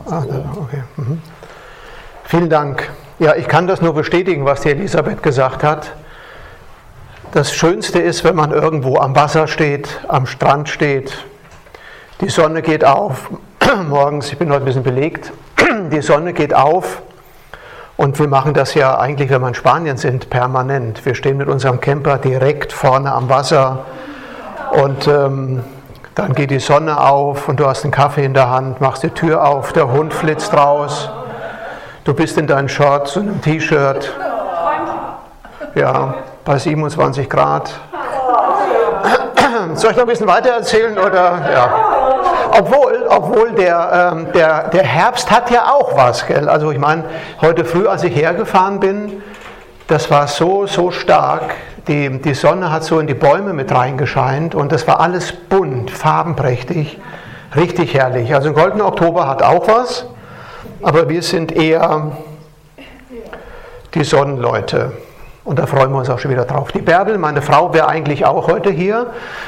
Okay. Vielen Dank. Ja, ich kann das nur bestätigen, was die Elisabeth gesagt hat. Das Schönste ist, wenn man irgendwo am Wasser steht, am Strand steht, die Sonne geht auf, morgens, ich bin heute ein bisschen belegt, die Sonne geht auf und wir machen das ja eigentlich, wenn wir in Spanien sind, permanent. Wir stehen mit unserem Camper direkt vorne am Wasser und dann geht die Sonne auf und du hast einen Kaffee in der Hand, machst die Tür auf, der Hund flitzt raus, du bist in deinen Shorts und einem T-Shirt, ja, bei 27 Grad. Soll ich noch ein bisschen weiter erzählen? Oder? Ja. Obwohl der Herbst hat ja auch was, gell? Also ich meine, heute früh, als ich hergefahren bin, das war so stark, die Sonne hat so in die Bäume mit reingescheint und das war alles bunt, farbenprächtig, richtig herrlich. Also ein goldener Oktober hat auch was, aber wir sind eher die Sonnenleute. Und da freuen wir uns auch schon wieder drauf. Die Bärbel, meine Frau, wäre eigentlich auch heute hier,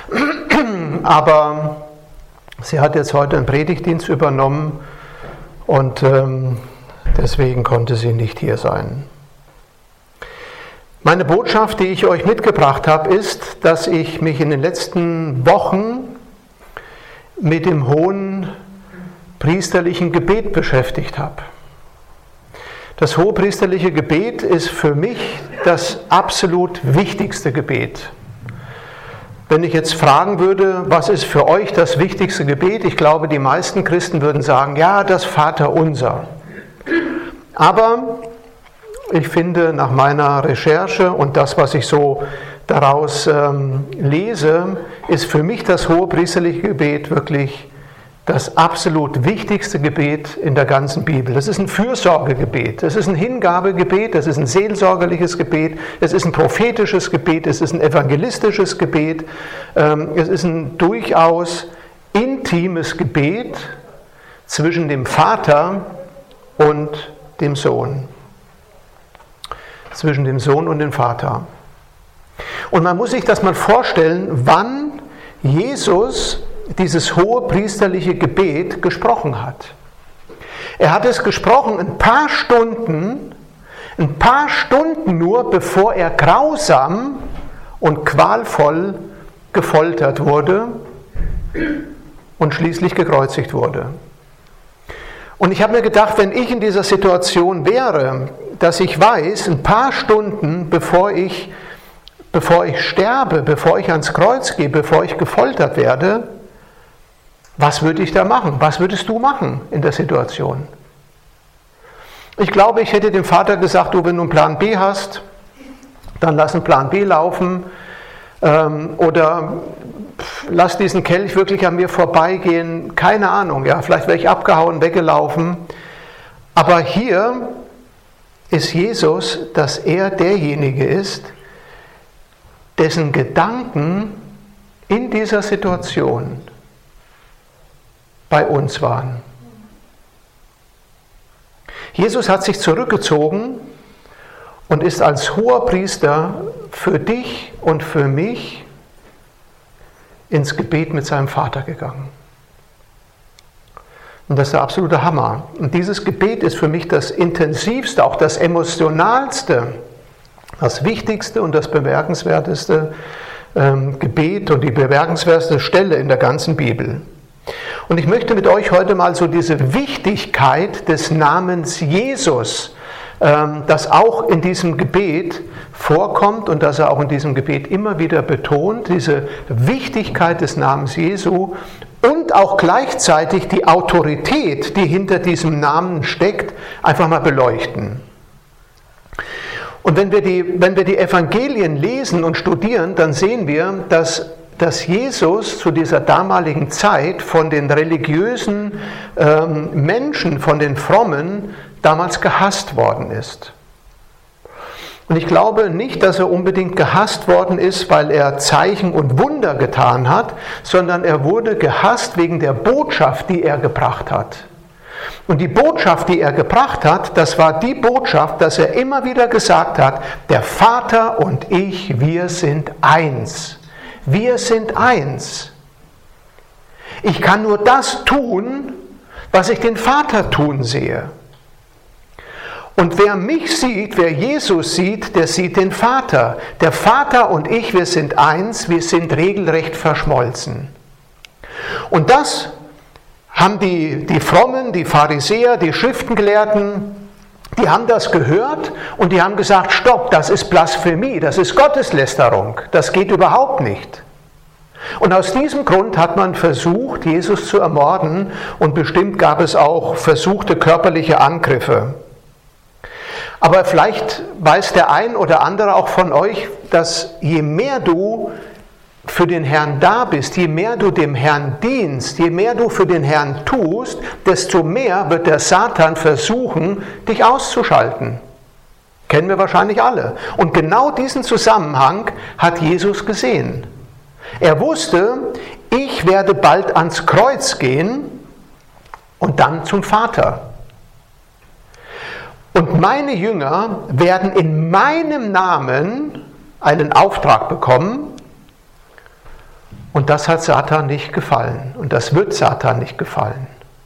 aber sie hat jetzt heute einen Predigtdienst übernommen und deswegen konnte sie nicht hier sein. Meine Botschaft, die ich euch mitgebracht habe, ist, dass ich mich in den letzten Wochen mit dem hohen priesterlichen Gebet beschäftigt habe. Das hohepriesterliche Gebet ist für mich das absolut wichtigste Gebet. Wenn ich jetzt fragen würde, was ist für euch das wichtigste Gebet? Ich glaube, die meisten Christen würden sagen, ja, das Vaterunser. Aber ich finde, nach meiner Recherche und das, was ich so daraus lese, ist für mich das hohepriesterliche Gebet wirklich das absolut wichtigste Gebet in der ganzen Bibel. Das ist ein Fürsorgegebet, es ist ein Hingabegebet, es ist ein seelsorgerliches Gebet, es ist ein prophetisches Gebet, es ist ein evangelistisches Gebet, es ist ein durchaus intimes Gebet zwischen dem Vater und dem Sohn. Zwischen dem Sohn und dem Vater. Und man muss sich das mal vorstellen, wann Jesus dieses hohe priesterliche Gebet gesprochen hat. Er hat es gesprochen ein paar Stunden nur, bevor er grausam und qualvoll gefoltert wurde und schließlich gekreuzigt wurde. Und ich habe mir gedacht, wenn ich in dieser Situation wäre, dass ich weiß, ein paar Stunden bevor ich sterbe, bevor ich ans Kreuz gehe, bevor ich gefoltert werde, was würde ich da machen? Was würdest du machen in der Situation? Ich glaube, ich hätte dem Vater gesagt, du, wenn du einen Plan B hast, dann lass einen Plan B laufen oder lass diesen Kelch wirklich an mir vorbeigehen. Keine Ahnung, ja, vielleicht wäre ich abgehauen, weggelaufen. Aber hier ist Jesus, dass er derjenige ist, dessen Gedanken in dieser Situation bei uns waren. Jesus hat sich zurückgezogen und ist als Hoherpriester für dich und für mich ins Gebet mit seinem Vater gegangen. Und das ist der absolute Hammer. Und dieses Gebet ist für mich das intensivste, auch das emotionalste, das wichtigste und das bemerkenswerteste Gebet und die bemerkenswerteste Stelle in der ganzen Bibel. Und ich möchte mit euch heute mal so diese Wichtigkeit des Namens Jesus, das auch in diesem Gebet vorkommt und das er auch in diesem Gebet immer wieder betont, diese Wichtigkeit des Namens Jesu und auch gleichzeitig die Autorität, die hinter diesem Namen steckt, einfach mal beleuchten. Und wenn wir die Evangelien lesen und studieren, dann sehen wir, dass Jesus zu dieser damaligen Zeit von den religiösen Menschen, von den Frommen, damals gehasst worden ist. Und ich glaube nicht, dass er unbedingt gehasst worden ist, weil er Zeichen und Wunder getan hat, sondern er wurde gehasst wegen der Botschaft, die er gebracht hat. Und die Botschaft, die er gebracht hat, das war die Botschaft, dass er immer wieder gesagt hat, der Vater und ich, wir sind eins. Wir sind eins. Ich kann nur das tun, was ich den Vater tun sehe. Und wer mich sieht, wer Jesus sieht, der sieht den Vater. Der Vater und ich, wir sind eins, wir sind regelrecht verschmolzen. Und das haben die Frommen, die Pharisäer, die Schriftengelehrten, die haben das gehört und die haben gesagt, stopp, das ist Blasphemie, das ist Gotteslästerung, das geht überhaupt nicht. Und aus diesem Grund hat man versucht, Jesus zu ermorden, und bestimmt gab es auch versuchte körperliche Angriffe. Aber vielleicht weiß der ein oder andere auch von euch, dass je mehr du für den Herrn da bist, je mehr du dem Herrn dienst, je mehr du für den Herrn tust, desto mehr wird der Satan versuchen, dich auszuschalten. Kennen wir wahrscheinlich alle. Und genau diesen Zusammenhang hat Jesus gesehen. Er wusste, ich werde bald ans Kreuz gehen und dann zum Vater. Und meine Jünger werden in meinem Namen einen Auftrag bekommen, und das hat Satan nicht gefallen. Und das wird Satan nicht gefallen.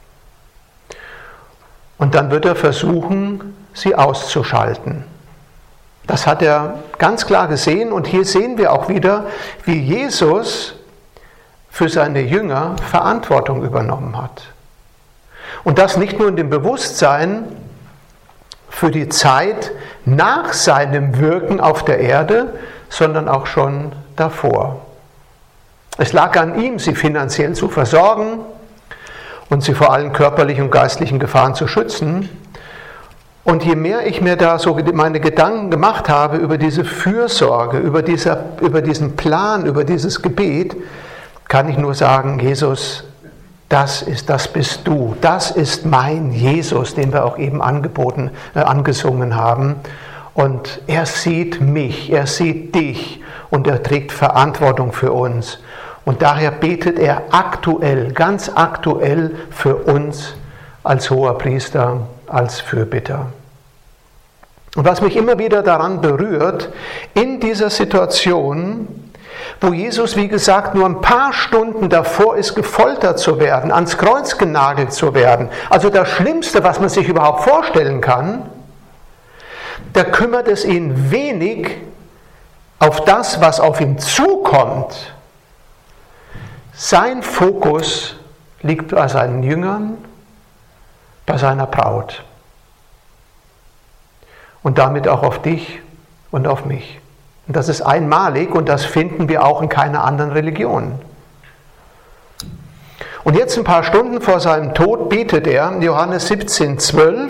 Und dann wird er versuchen, sie auszuschalten. Das hat er ganz klar gesehen. Und hier sehen wir auch wieder, wie Jesus für seine Jünger Verantwortung übernommen hat. Und das nicht nur in dem Bewusstsein für die Zeit nach seinem Wirken auf der Erde, sondern auch schon davor. Es lag an ihm, sie finanziell zu versorgen und sie vor allen körperlichen und geistlichen Gefahren zu schützen. Und je mehr ich mir da so meine Gedanken gemacht habe über diese Fürsorge, über diesen Plan, über dieses Gebet, kann ich nur sagen, Jesus, das bist du, das ist mein Jesus, den wir auch eben angesungen haben. Und er sieht mich, er sieht dich und er trägt Verantwortung für uns. Und daher betet er aktuell, ganz aktuell für uns als Hoherpriester, als Fürbitter. Und was mich immer wieder daran berührt, in dieser Situation, wo Jesus, wie gesagt, nur ein paar Stunden davor ist, gefoltert zu werden, ans Kreuz genagelt zu werden, also das Schlimmste, was man sich überhaupt vorstellen kann, da kümmert es ihn wenig auf das, was auf ihn zukommt. Sein Fokus liegt bei seinen Jüngern, bei seiner Braut und damit auch auf dich und auf mich. Und das ist einmalig und das finden wir auch in keiner anderen Religion. Und jetzt ein paar Stunden vor seinem Tod betet er, Johannes 17,12,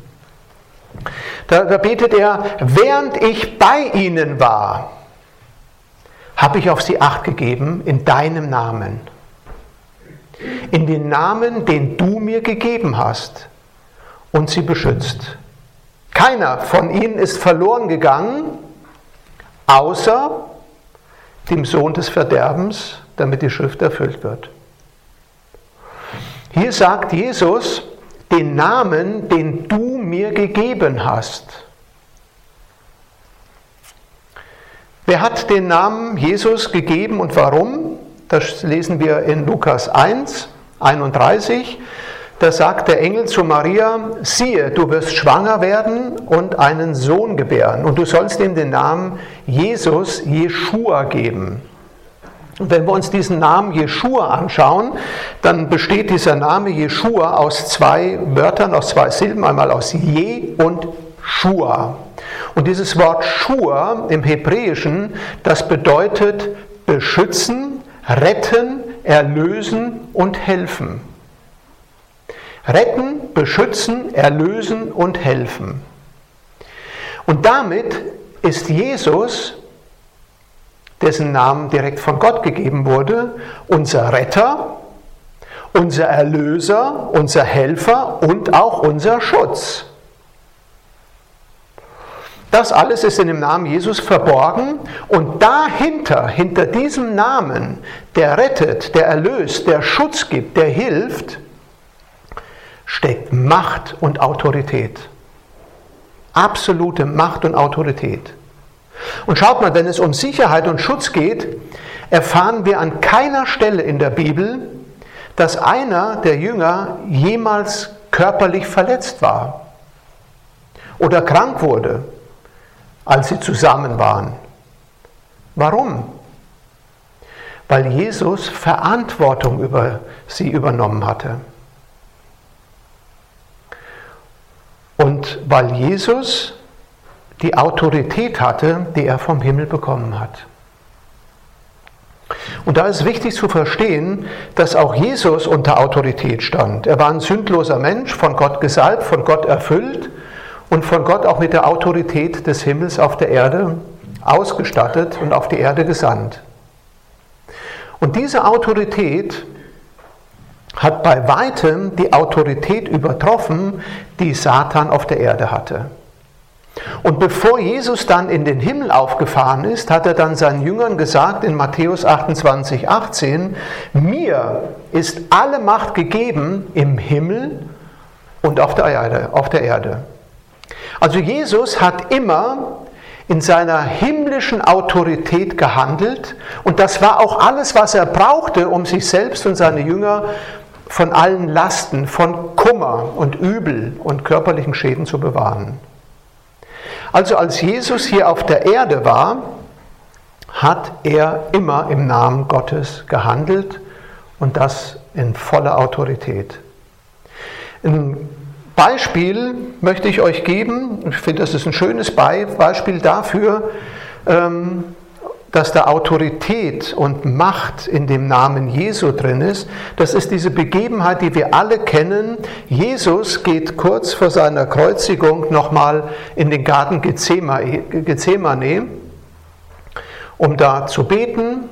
da betet er, während ich bei ihnen war, habe ich auf sie Acht gegeben in deinem Namen. In den Namen, den du mir gegeben hast und sie beschützt. Keiner von ihnen ist verloren gegangen, außer dem Sohn des Verderbens, damit die Schrift erfüllt wird. Hier sagt Jesus, den Namen, den du mir gegeben hast. Wer hat den Namen Jesus gegeben und warum? Das lesen wir in Lukas 1, 31. Da sagt der Engel zu Maria, siehe, du wirst schwanger werden und einen Sohn gebären. Und du sollst ihm den Namen Jesus, Jeschua geben. Und wenn wir uns diesen Namen Jeschua anschauen, dann besteht dieser Name Jeschua aus zwei Wörtern, aus zwei Silben, einmal aus Je und Shua. Und dieses Wort Shua im Hebräischen, das bedeutet beschützen, retten, erlösen und helfen. Retten, beschützen, erlösen und helfen. Und damit ist Jesus, dessen Namen direkt von Gott gegeben wurde, unser Retter, unser Erlöser, unser Helfer und auch unser Schutz. Das alles ist in dem Namen Jesus verborgen und dahinter, hinter diesem Namen, der rettet, der erlöst, der Schutz gibt, der hilft, steckt Macht und Autorität. Absolute Macht und Autorität. Und schaut mal, wenn es um Sicherheit und Schutz geht, erfahren wir an keiner Stelle in der Bibel, dass einer der Jünger jemals körperlich verletzt war oder krank wurde, als sie zusammen waren. Warum? Weil Jesus Verantwortung über sie übernommen hatte. Und weil Jesus die Autorität hatte, die er vom Himmel bekommen hat. Und da ist wichtig zu verstehen, dass auch Jesus unter Autorität stand. Er war ein sündloser Mensch, von Gott gesalbt, von Gott erfüllt und von Gott auch mit der Autorität des Himmels auf der Erde ausgestattet und auf die Erde gesandt. Und diese Autorität hat bei weitem die Autorität übertroffen, die Satan auf der Erde hatte. Und bevor Jesus dann in den Himmel aufgefahren ist, hat er dann seinen Jüngern gesagt in Matthäus 28, 18, mir ist alle Macht gegeben im Himmel und auf der Erde. Also Jesus hat immer in seiner himmlischen Autorität gehandelt und das war auch alles, was er brauchte, um sich selbst und seine Jünger von allen Lasten, von Kummer und Übel und körperlichen Schäden zu bewahren. Also als Jesus hier auf der Erde war, hat er immer im Namen Gottes gehandelt und das in voller Autorität. Ein Beispiel möchte ich euch geben, ich finde, das ist ein schönes Beispiel dafür, dass da Autorität und Macht in dem Namen Jesu drin ist. Das ist diese Begebenheit, die wir alle kennen. Jesus geht kurz vor seiner Kreuzigung nochmal in den Garten Gethsemane, um da zu beten.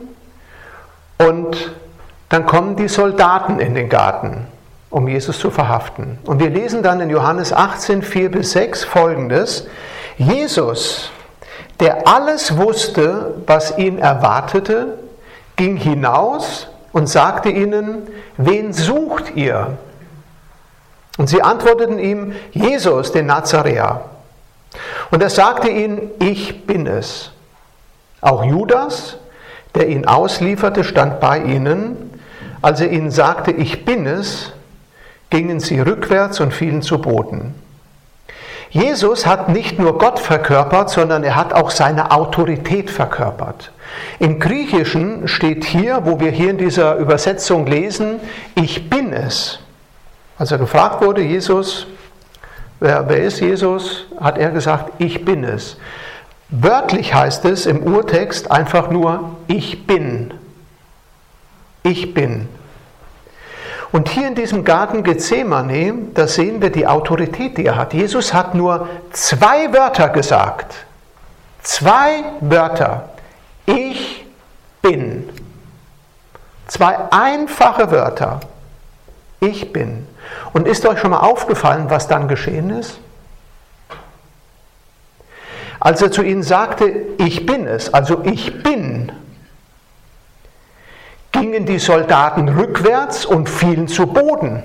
Und dann kommen die Soldaten in den Garten, um Jesus zu verhaften. Und wir lesen dann in Johannes 18, 4-6 Folgendes. Jesus, der alles wusste, was ihn erwartete, ging hinaus und sagte ihnen, wen sucht ihr? Und sie antworteten ihm, Jesus, den Nazaräer. Und er sagte ihnen, ich bin es. Auch Judas, der ihn auslieferte, stand bei ihnen. Als er ihnen sagte, ich bin es, gingen sie rückwärts und fielen zu Boden. Jesus hat nicht nur Gott verkörpert, sondern er hat auch seine Autorität verkörpert. Im Griechischen steht hier, wo wir hier in dieser Übersetzung lesen, ich bin es. Als er gefragt wurde, Jesus, wer ist Jesus, hat er gesagt, ich bin es. Wörtlich heißt es im Urtext einfach nur, ich bin. Ich bin. Und hier in diesem Garten Gethsemane, da sehen wir die Autorität, die er hat. Jesus hat nur 2 Wörter gesagt. 2 Wörter. Ich bin. 2 einfache Wörter. Ich bin. Und ist euch schon mal aufgefallen, was dann geschehen ist? Als er zu ihnen sagte, ich bin es, also ich bin, gingen die Soldaten rückwärts und fielen zu Boden.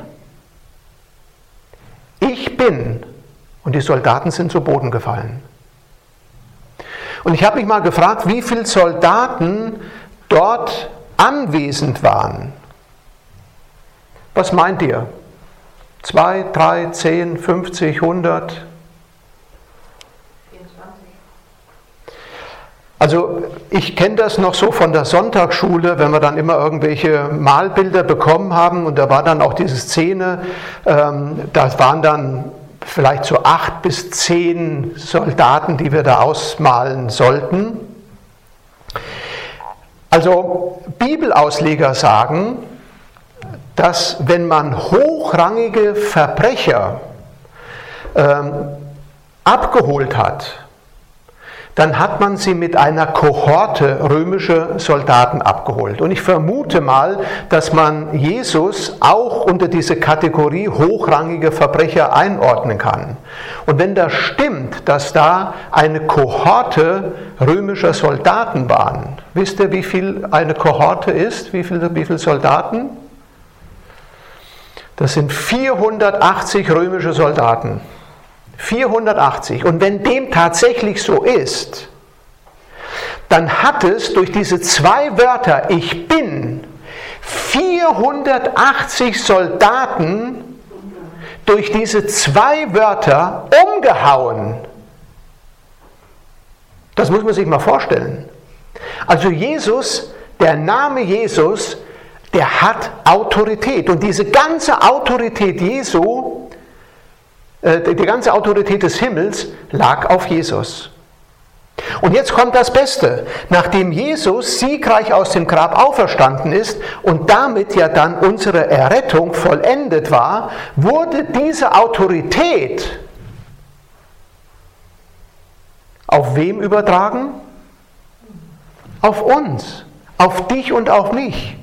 Ich bin. Und die Soldaten sind zu Boden gefallen. Und ich habe mich mal gefragt, wie viele Soldaten dort anwesend waren. Was meint ihr? 2, 3, 10, 50, 100? Also ich kenne das noch so von der Sonntagsschule, wenn wir dann immer irgendwelche Malbilder bekommen haben und da war dann auch diese Szene, da waren dann vielleicht so 8 bis 10 Soldaten, die wir da ausmalen sollten. Also Bibelausleger sagen, dass wenn man hochrangige Verbrecher abgeholt hat, dann hat man sie mit einer Kohorte römischer Soldaten abgeholt. Und ich vermute mal, dass man Jesus auch unter diese Kategorie hochrangige Verbrecher einordnen kann. Und wenn das stimmt, dass da eine Kohorte römischer Soldaten waren, wisst ihr, wie viel eine Kohorte ist? Wie viele Soldaten? Das sind 480 römische Soldaten. 480. Und wenn dem tatsächlich so ist, dann hat es durch diese 2 Wörter, ich bin, 480 Soldaten durch diese 2 Wörter umgehauen. Das muss man sich mal vorstellen. Also Jesus, der Name Jesus, der hat Autorität. Und diese ganze Autorität Jesu, die ganze Autorität des Himmels lag auf Jesus. Und jetzt kommt das Beste. Nachdem Jesus siegreich aus dem Grab auferstanden ist und damit ja dann unsere Errettung vollendet war, wurde diese Autorität auf wem übertragen? Auf uns, auf dich und auf mich.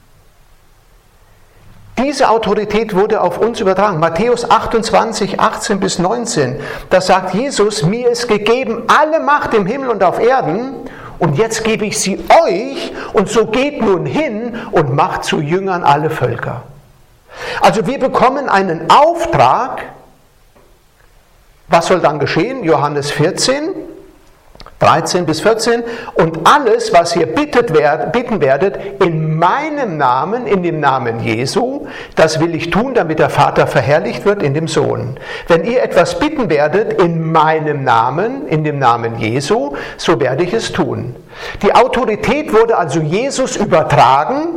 Diese Autorität wurde auf uns übertragen. Matthäus 28, 18 bis 19, da sagt Jesus, mir ist gegeben alle Macht im Himmel und auf Erden und jetzt gebe ich sie euch und so geht nun hin und macht zu Jüngern alle Völker. Also wir bekommen einen Auftrag. Was soll dann geschehen? Johannes 14, 13 bis 14, und alles, was ihr bitten werdet, in meinem Namen, in dem Namen Jesu, das will ich tun, damit der Vater verherrlicht wird in dem Sohn. Wenn ihr etwas bitten werdet in meinem Namen, in dem Namen Jesu, so werde ich es tun. Die Autorität wurde also Jesus übertragen,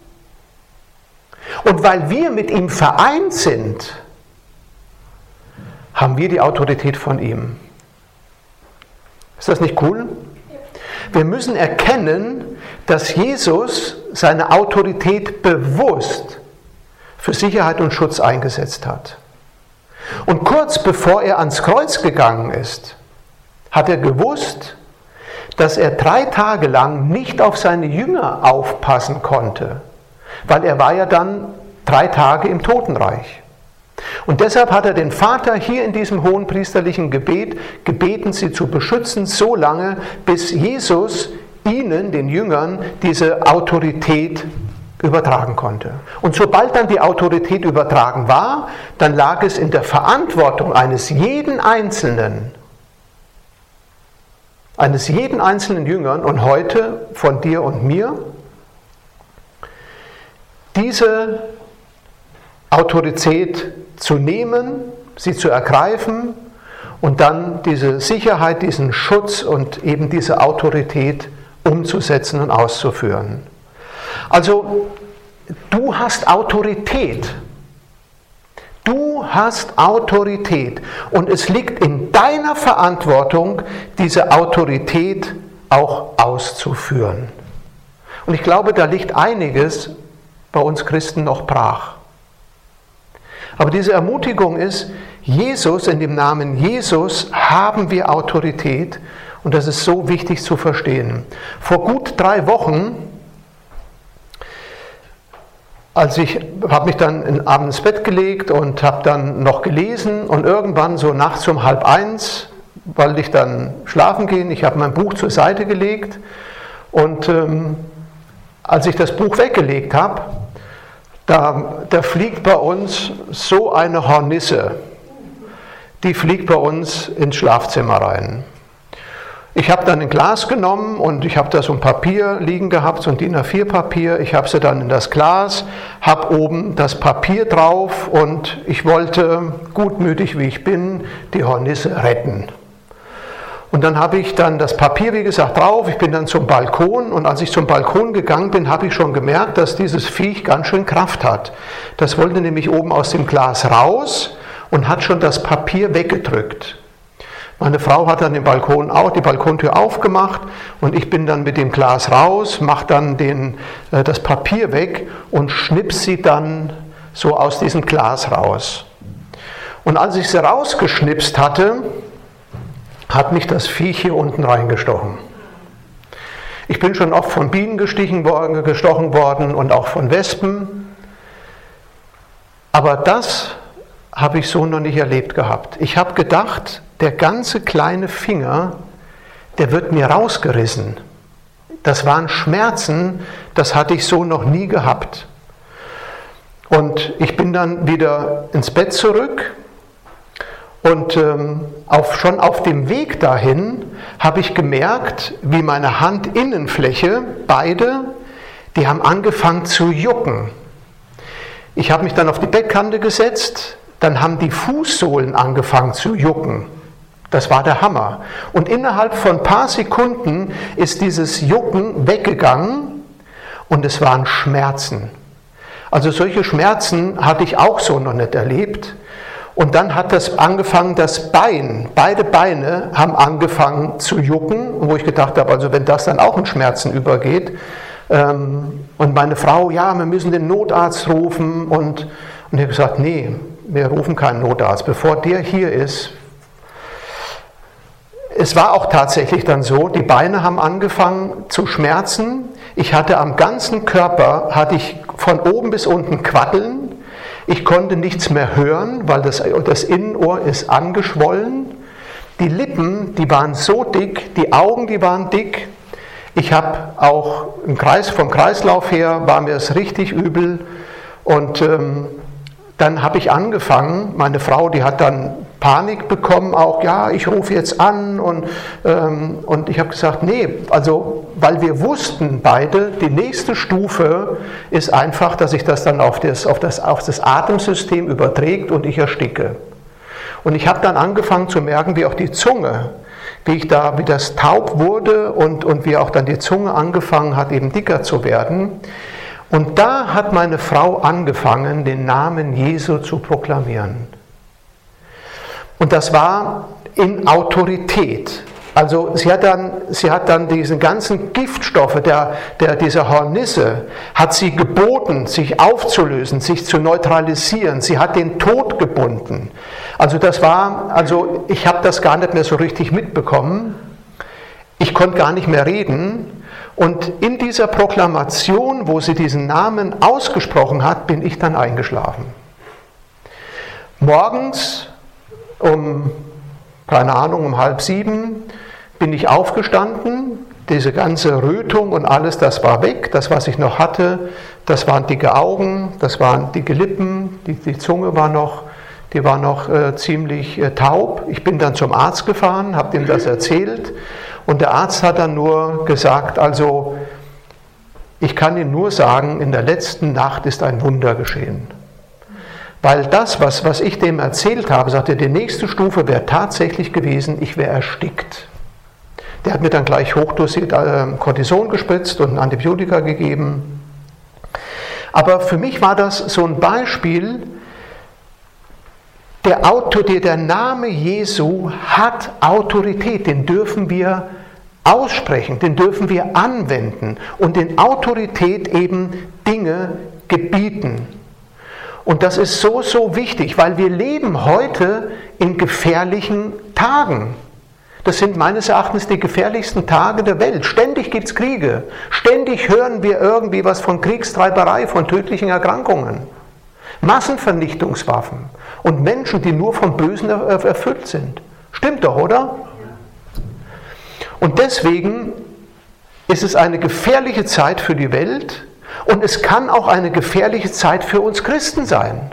und weil wir mit ihm vereint sind, haben wir die Autorität von ihm. Ist das nicht cool? Wir müssen erkennen, dass Jesus seine Autorität bewusst für Sicherheit und Schutz eingesetzt hat. Und kurz bevor er ans Kreuz gegangen ist, hat er gewusst, dass er 3 Tage lang nicht auf seine Jünger aufpassen konnte, weil er war ja dann 3 Tage im Totenreich. Und deshalb hat er den Vater hier in diesem hohenpriesterlichen Gebet gebeten, sie zu beschützen, so lange, bis Jesus ihnen, den Jüngern, diese Autorität übertragen konnte. Und sobald dann die Autorität übertragen war, dann lag es in der Verantwortung eines jeden einzelnen Jüngern und heute von dir und mir, diese Autorität zu nehmen, sie zu ergreifen und dann diese Sicherheit, diesen Schutz und eben diese Autorität umzusetzen und auszuführen. Also du hast Autorität. Du hast Autorität und es liegt in deiner Verantwortung, diese Autorität auch auszuführen. Und ich glaube, da liegt einiges bei uns Christen noch brach. Aber diese Ermutigung ist, Jesus, in dem Namen Jesus haben wir Autorität und das ist so wichtig zu verstehen. Vor gut 3 Wochen, habe mich dann abends ins Bett gelegt und habe dann noch gelesen und irgendwann so nachts um 12:30 wollte ich dann schlafen gehen. Ich habe mein Buch zur Seite gelegt und als ich das Buch weggelegt habe, da fliegt bei uns so eine Hornisse, die fliegt bei uns ins Schlafzimmer rein. Ich habe dann ein Glas genommen und ich habe da so ein Papier liegen gehabt, so ein DIN A4 Papier. Ich habe sie dann in das Glas, habe oben das Papier drauf und ich wollte, gutmütig wie ich bin, die Hornisse retten. Und dann habe ich dann das Papier, wie gesagt, drauf. Ich bin dann zum Balkon und als ich zum Balkon gegangen bin, habe ich schon gemerkt, dass dieses Viech ganz schön Kraft hat. Das wollte nämlich oben aus dem Glas raus und hat schon das Papier weggedrückt. Meine Frau hat dann die Balkontür aufgemacht und ich bin dann mit dem Glas raus, mache dann das Papier weg und schnips sie dann so aus diesem Glas raus. Und als ich sie rausgeschnipst hatte, hat mich das Viech hier unten reingestochen. Ich bin schon oft von Bienen gestochen worden und auch von Wespen. Aber das habe ich so noch nicht erlebt gehabt. Ich habe gedacht, der ganze kleine Finger, der wird mir rausgerissen. Das waren Schmerzen, das hatte ich so noch nie gehabt. Und ich bin dann wieder ins Bett zurück. Und schon auf dem Weg dahin habe ich gemerkt, wie meine Handinnenfläche, beide, die haben angefangen zu jucken. Ich habe mich dann auf die Bettkante gesetzt, dann haben die Fußsohlen angefangen zu jucken. Das war der Hammer. Und innerhalb von ein paar Sekunden ist dieses Jucken weggegangen und es waren Schmerzen. Also solche Schmerzen hatte ich auch so noch nicht erlebt. Und dann hat das angefangen, beide Beine haben angefangen zu jucken, wo ich gedacht habe, also wenn das dann auch in Schmerzen übergeht. Und meine Frau, ja, wir müssen den Notarzt rufen. Und ich habe gesagt, nee, wir rufen keinen Notarzt, bevor der hier ist. Es war auch tatsächlich dann so, die Beine haben angefangen zu schmerzen. Ich hatte am ganzen Körper, von oben bis unten Quaddeln. Ich konnte nichts mehr hören, weil das Innenohr ist angeschwollen. Die Lippen, die waren so dick, die Augen, die waren dick. Ich habe auch vom Kreislauf her war mir es richtig übel. Und dann habe ich angefangen, meine Frau, die hat dann Panik bekommen, auch, ja, ich rufe jetzt an und ich habe gesagt, nee, also, weil wir wussten beide, die nächste Stufe ist einfach, dass sich das dann auf das Atemsystem überträgt und ich ersticke. Und ich habe dann angefangen zu merken, wie auch die Zunge, wie das taub wurde und wie auch dann die Zunge angefangen hat, eben dicker zu werden. Und da hat meine Frau angefangen, den Namen Jesu zu proklamieren. Und das war in Autorität. Also sie hat dann diese ganzen Giftstoffe dieser Hornisse, hat sie geboten, sich aufzulösen, sich zu neutralisieren. Sie hat den Tod gebunden. Also ich habe das gar nicht mehr so richtig mitbekommen. Ich konnte gar nicht mehr reden. Und in dieser Proklamation, wo sie diesen Namen ausgesprochen hat, bin ich dann eingeschlafen. Morgens um 6:30 bin ich aufgestanden. Diese ganze Rötung und alles, das war weg. Das, was ich noch hatte, das waren dicke Augen, das waren dicke Lippen, die Zunge war noch ziemlich taub. Ich bin dann zum Arzt gefahren, habe ihm das erzählt und der Arzt hat dann nur gesagt, also ich kann Ihnen nur sagen, in der letzten Nacht ist ein Wunder geschehen. Weil das, was ich dem erzählt habe, sagte, die nächste Stufe wäre tatsächlich gewesen, ich wäre erstickt. Der hat mir dann gleich hochdosiert Cortison gespritzt und ein Antibiotika gegeben. Aber für mich war das so ein Beispiel, der Name Jesu hat Autorität, den dürfen wir aussprechen, den dürfen wir anwenden und in Autorität eben Dinge gebieten. Und das ist so, so wichtig, weil wir leben heute in gefährlichen Tagen. Das sind meines Erachtens die gefährlichsten Tage der Welt. Ständig gibt es Kriege. Ständig hören wir irgendwie was von Kriegstreiberei, von tödlichen Erkrankungen. Massenvernichtungswaffen und Menschen, die nur vom Bösen erfüllt sind. Stimmt doch, oder? Und deswegen ist es eine gefährliche Zeit für die Welt und es kann auch eine gefährliche Zeit für uns Christen sein.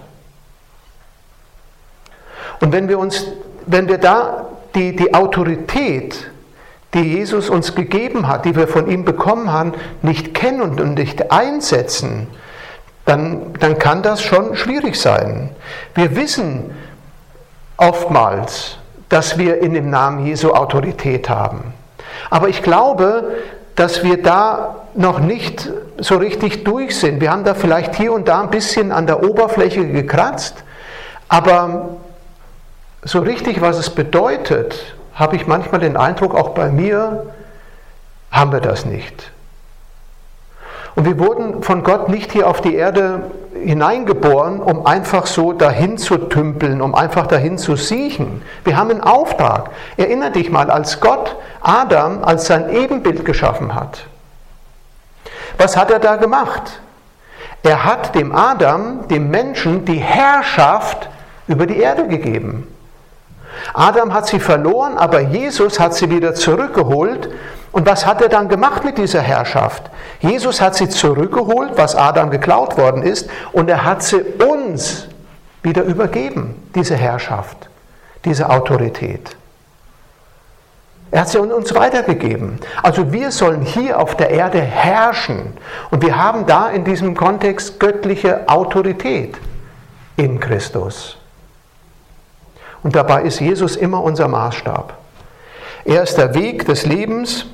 Und wenn wir da die Autorität, die Jesus uns gegeben hat, die wir von ihm bekommen haben, nicht kennen und nicht einsetzen, dann kann das schon schwierig sein. Wir wissen oftmals, dass wir in dem Namen Jesu Autorität haben. Aber ich glaube, dass wir da noch nicht so richtig durch sind. Wir haben da vielleicht hier und da ein bisschen an der Oberfläche gekratzt, aber so richtig, was es bedeutet, habe ich manchmal den Eindruck, auch bei mir, haben wir das nicht. Und wir wurden von Gott nicht hier auf die Erde hineingeboren, um einfach so dahin zu tümpeln, um einfach dahin zu siechen. Wir haben einen Auftrag. Erinner dich mal, als Gott Adam als sein Ebenbild geschaffen hat. Was hat er da gemacht? Er hat dem Adam, dem Menschen, die Herrschaft über die Erde gegeben. Adam hat sie verloren, aber Jesus hat sie wieder zurückgeholt. Und was hat er dann gemacht mit dieser Herrschaft? Jesus hat sie zurückgeholt, was Adam geklaut worden ist, und er hat sie uns wieder übergeben, diese Herrschaft, diese Autorität. Er hat sie uns weitergegeben. Also wir sollen hier auf der Erde herrschen. Und wir haben da in diesem Kontext göttliche Autorität in Christus. Und dabei ist Jesus immer unser Maßstab. Er ist der Weg des Lebens.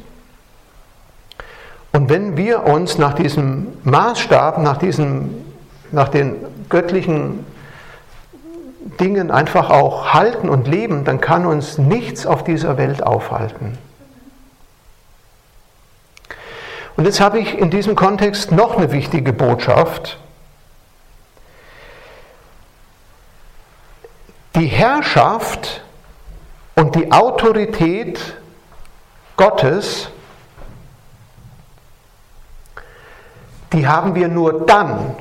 Und wenn wir uns nach diesem Maßstab, nach den göttlichen Dingen einfach auch halten und leben, dann kann uns nichts auf dieser Welt aufhalten. Und jetzt habe ich in diesem Kontext noch eine wichtige Botschaft. Die Herrschaft und die Autorität Gottes, die haben wir nur dann,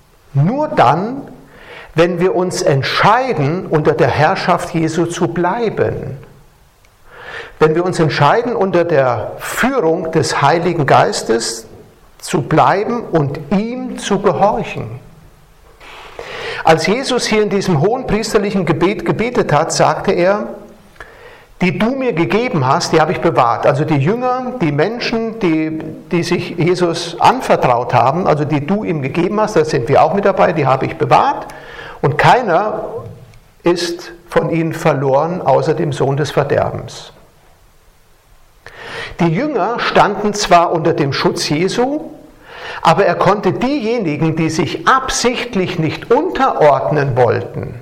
wenn wir uns entscheiden, unter der Herrschaft Jesu zu bleiben. Wenn wir uns entscheiden, unter der Führung des Heiligen Geistes zu bleiben und ihm zu gehorchen. Als Jesus hier in diesem hohen priesterlichen Gebet gebetet hat, sagte er, die du mir gegeben hast, die habe ich bewahrt. Also die Jünger, die Menschen, die sich Jesus anvertraut haben, also die du ihm gegeben hast, da sind wir auch mit dabei, die habe ich bewahrt. Und keiner ist von ihnen verloren, außer dem Sohn des Verderbens. Die Jünger standen zwar unter dem Schutz Jesu, aber er konnte diejenigen, die sich absichtlich nicht unterordnen wollten,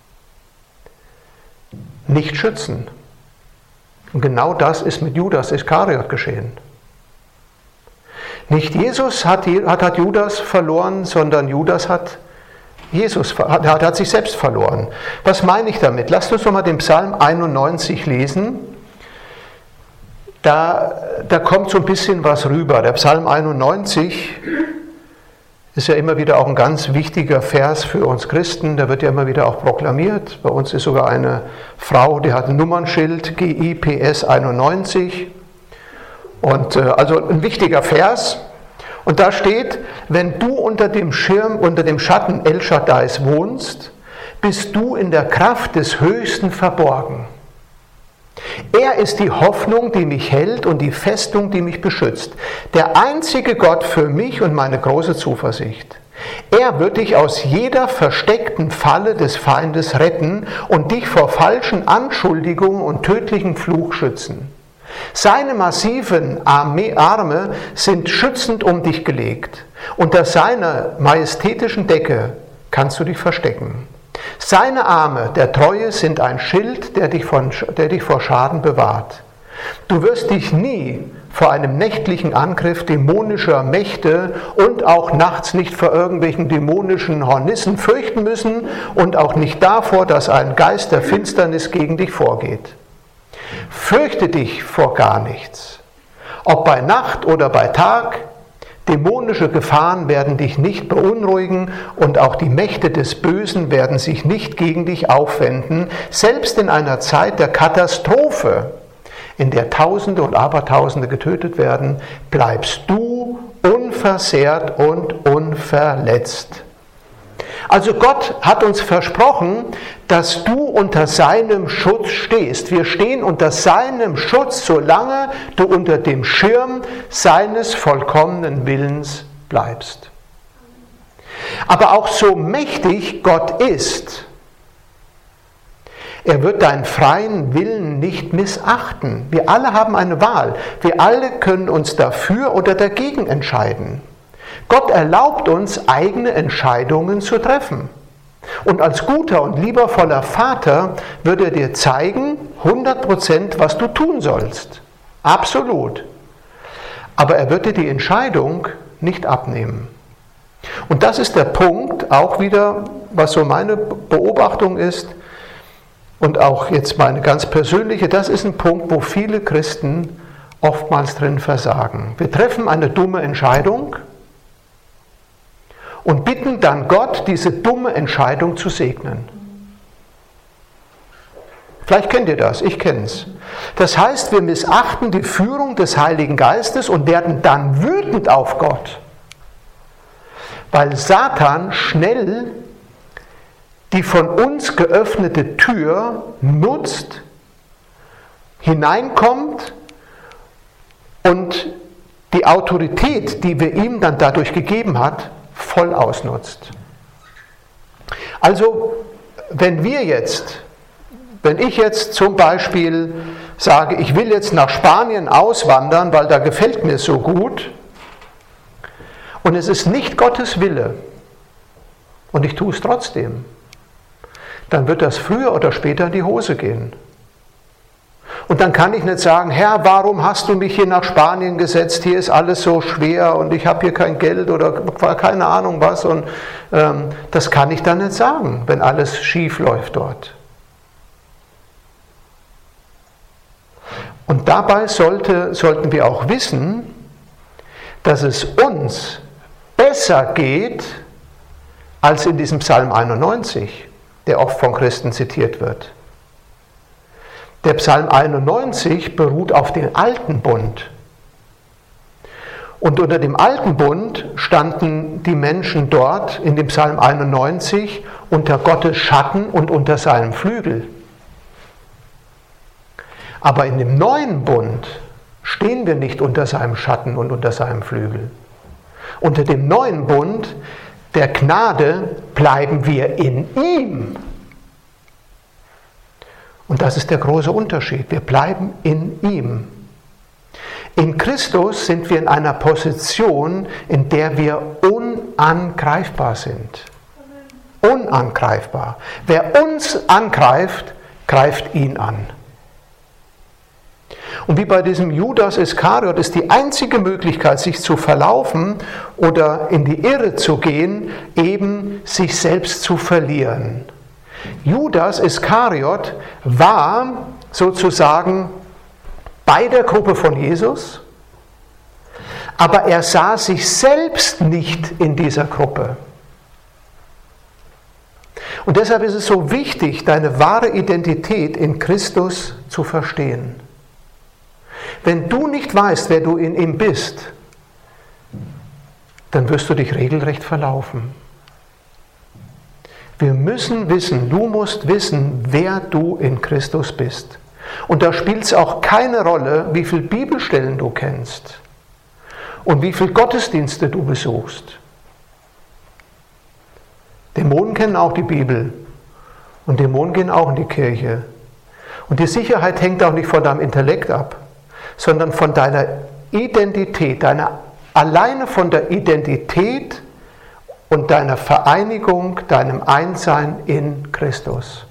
nicht schützen. Und genau das ist mit Judas Iskariot geschehen. Nicht Jesus hat Judas verloren, sondern Judas hat sich selbst verloren. Was meine ich damit? Lasst uns doch mal den Psalm 91 lesen. Da kommt so ein bisschen was rüber. Der Psalm 91 ist ja immer wieder auch ein ganz wichtiger Vers für uns Christen. Der wird ja immer wieder auch proklamiert. Bei uns ist sogar eine Frau, die hat ein Nummernschild, GIPS 91. Und also ein wichtiger Vers. Und da steht, wenn du unter dem Schatten El Shaddais wohnst, bist du in der Kraft des Höchsten verborgen. Er ist die Hoffnung, die mich hält und die Festung, die mich beschützt. Der einzige Gott für mich und meine große Zuversicht. Er wird dich aus jeder versteckten Falle des Feindes retten und dich vor falschen Anschuldigungen und tödlichem Fluch schützen. Seine massiven Arme sind schützend um dich gelegt. Unter seiner majestätischen Decke kannst du dich verstecken. Seine Arme der Treue sind ein Schild, der dich vor Schaden bewahrt. Du wirst dich nie vor einem nächtlichen Angriff dämonischer Mächte und auch nachts nicht vor irgendwelchen dämonischen Hornissen fürchten müssen und auch nicht davor, dass ein Geist der Finsternis gegen dich vorgeht. Fürchte dich vor gar nichts. Ob bei Nacht oder bei Tag, dämonische Gefahren werden dich nicht beunruhigen und auch die Mächte des Bösen werden sich nicht gegen dich aufwenden. Selbst in einer Zeit der Katastrophe, in der Tausende und Abertausende getötet werden, bleibst du unversehrt und unverletzt. Also Gott hat uns versprochen, dass du unter seinem Schutz stehst. Wir stehen unter seinem Schutz, solange du unter dem Schirm seines vollkommenen Willens bleibst. Aber auch so mächtig Gott ist, er wird deinen freien Willen nicht missachten. Wir alle haben eine Wahl. Wir alle können uns dafür oder dagegen entscheiden. Gott erlaubt uns, eigene Entscheidungen zu treffen. Und als guter und liebevoller Vater wird er dir zeigen, 100%, was du tun sollst. Absolut. Aber er wird dir die Entscheidung nicht abnehmen. Und das ist der Punkt, auch wieder, was so meine Beobachtung ist und auch jetzt meine ganz persönliche, das ist ein Punkt, wo viele Christen oftmals drin versagen. Wir treffen eine dumme Entscheidung und bitten dann Gott, diese dumme Entscheidung zu segnen. Vielleicht kennt ihr das, ich kenne es. Das heißt, wir missachten die Führung des Heiligen Geistes und werden dann wütend auf Gott, weil Satan schnell die von uns geöffnete Tür nutzt, hineinkommt und die Autorität, die wir ihm dann dadurch gegeben hat, voll ausnutzt. Also, wenn ich jetzt zum Beispiel sage, ich will jetzt nach Spanien auswandern, weil da gefällt mir so gut, und es ist nicht Gottes Wille, und ich tue es trotzdem, dann wird das früher oder später in die Hose gehen. Und dann kann ich nicht sagen, Herr, warum hast du mich hier nach Spanien gesetzt? Hier ist alles so schwer und ich habe hier kein Geld oder keine Ahnung was. Und das kann ich dann nicht sagen, wenn alles schief läuft dort. Und dabei sollten wir auch wissen, dass es uns besser geht als in diesem Psalm 91, der oft von Christen zitiert wird. Der Psalm 91 beruht auf dem alten Bund. Und unter dem alten Bund standen die Menschen dort in dem Psalm 91 unter Gottes Schatten und unter seinem Flügel. Aber in dem neuen Bund stehen wir nicht unter seinem Schatten und unter seinem Flügel. Unter dem neuen Bund der Gnade bleiben wir in ihm. Und das ist der große Unterschied. Wir bleiben in ihm. In Christus sind wir in einer Position, in der wir unangreifbar sind. Unangreifbar. Wer uns angreift, greift ihn an. Und wie bei diesem Judas Iskariot ist die einzige Möglichkeit, sich zu verlaufen oder in die Irre zu gehen, eben sich selbst zu verlieren. Judas Iskariot war sozusagen bei der Gruppe von Jesus, aber er sah sich selbst nicht in dieser Gruppe. Und deshalb ist es so wichtig, deine wahre Identität in Christus zu verstehen. Wenn du nicht weißt, wer du in ihm bist, dann wirst du dich regelrecht verlaufen. Wir müssen wissen, du musst wissen, wer du in Christus bist. Und da spielt es auch keine Rolle, wie viele Bibelstellen du kennst und wie viele Gottesdienste du besuchst. Dämonen kennen auch die Bibel und Dämonen gehen auch in die Kirche. Und die Sicherheit hängt auch nicht von deinem Intellekt ab, sondern von deiner Identität, alleine von der Identität und deiner Vereinigung, deinem Einssein in Christus.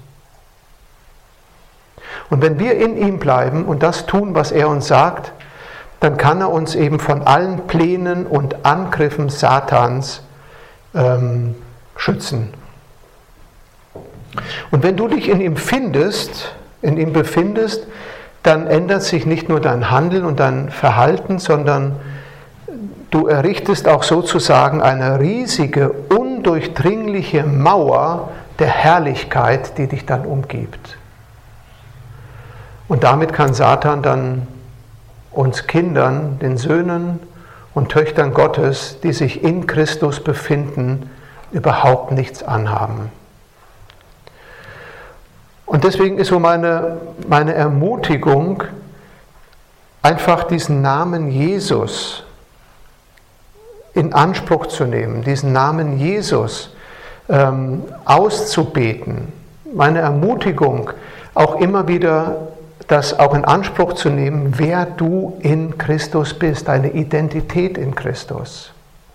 Und wenn wir in ihm bleiben und das tun, was er uns sagt, dann kann er uns eben von allen Plänen und Angriffen Satans schützen. Und wenn du dich in ihm befindest, dann ändert sich nicht nur dein Handeln und dein Verhalten, sondern du errichtest auch sozusagen eine riesige, undurchdringliche Mauer der Herrlichkeit, die dich dann umgibt. Und damit kann Satan dann uns Kindern, den Söhnen und Töchtern Gottes, die sich in Christus befinden, überhaupt nichts anhaben. Und deswegen ist so meine Ermutigung, einfach diesen Namen Jesus in Anspruch zu nehmen, diesen Namen Jesus auszubeten. Meine Ermutigung, auch immer wieder das auch in Anspruch zu nehmen, wer du in Christus bist, deine Identität in Christus.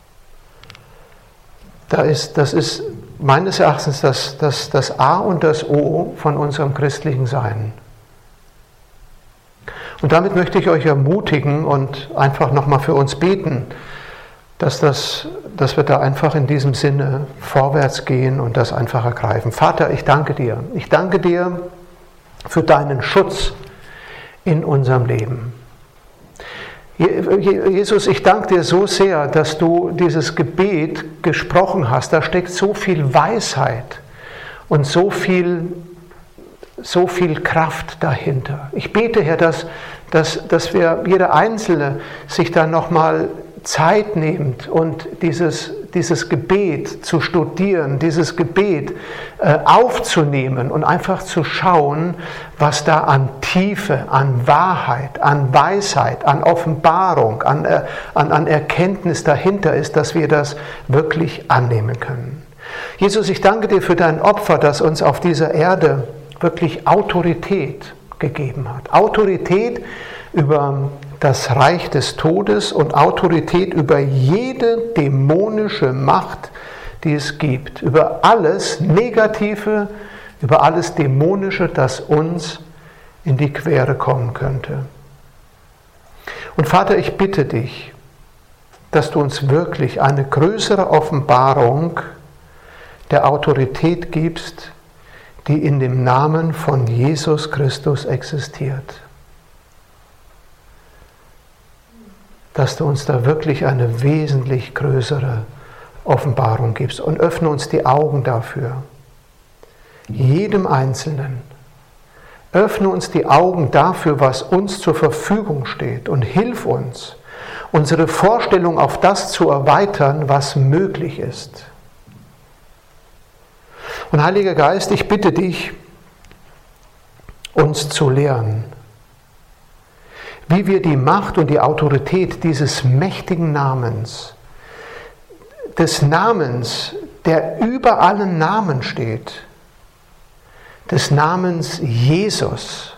Das ist meines Erachtens das A und das O von unserem christlichen Sein. Und damit möchte ich euch ermutigen und einfach nochmal für uns beten, dass wir da einfach in diesem Sinne vorwärts gehen und das einfach ergreifen. Vater, ich danke dir. Ich danke dir für deinen Schutz in unserem Leben. Jesus, ich danke dir so sehr, dass du dieses Gebet gesprochen hast. Da steckt so viel Weisheit und so viel Kraft dahinter. Ich bete, Herr, dass jeder Einzelne sich da nochmal Zeit nimmt und dieses dieses Gebet zu studieren, dieses Gebet aufzunehmen und einfach zu schauen, was da an Tiefe, an Wahrheit, an Weisheit, an Offenbarung, an Erkenntnis dahinter ist, dass wir das wirklich annehmen können. Jesus, ich danke dir für dein Opfer, das uns auf dieser Erde wirklich Autorität gegeben hat. Autorität über das Reich des Todes und Autorität über jede dämonische Macht, die es gibt. Über alles Negative, über alles Dämonische, das uns in die Quere kommen könnte. Und Vater, ich bitte dich, dass du uns wirklich eine größere Offenbarung der Autorität gibst, die in dem Namen von Jesus Christus existiert. Dass du uns da wirklich eine wesentlich größere Offenbarung gibst und öffne uns die Augen dafür. Jedem Einzelnen. Öffne uns die Augen dafür, was uns zur Verfügung steht und hilf uns, unsere Vorstellung auf das zu erweitern, was möglich ist. Und Heiliger Geist, ich bitte dich, uns zu lehren, wie wir die Macht und die Autorität dieses mächtigen Namens, des Namens, der über allen Namen steht, des Namens Jesus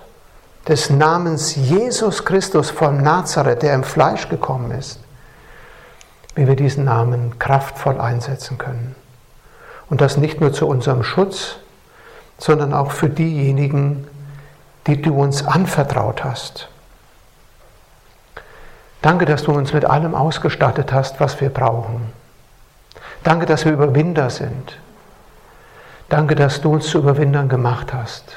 Christus von Nazareth, der im Fleisch gekommen ist, wie wir diesen Namen kraftvoll einsetzen können. Und das nicht nur zu unserem Schutz, sondern auch für diejenigen, die du uns anvertraut hast. Danke, dass du uns mit allem ausgestattet hast, was wir brauchen. Danke, dass wir Überwinder sind. Danke, dass du uns zu Überwindern gemacht hast.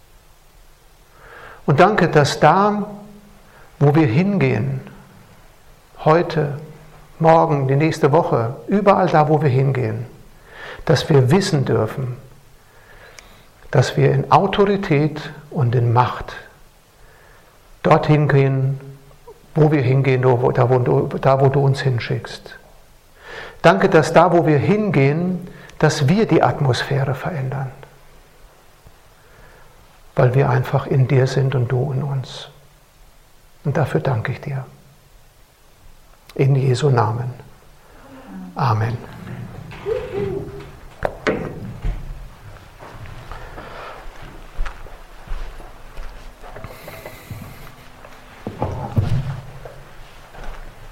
Und danke, dass da, wo wir hingehen, heute, morgen, die nächste Woche, überall da, wo wir hingehen, dass wir wissen dürfen, dass wir in Autorität und in Macht dorthin gehen, wo wir hingehen, da wo du uns hinschickst. Danke, dass da, wo wir hingehen, dass wir die Atmosphäre verändern. Weil wir einfach in dir sind und du in uns. Und dafür danke ich dir. In Jesu Namen. Amen.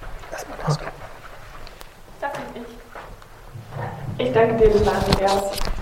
Ich danke dir, lieber Andreas.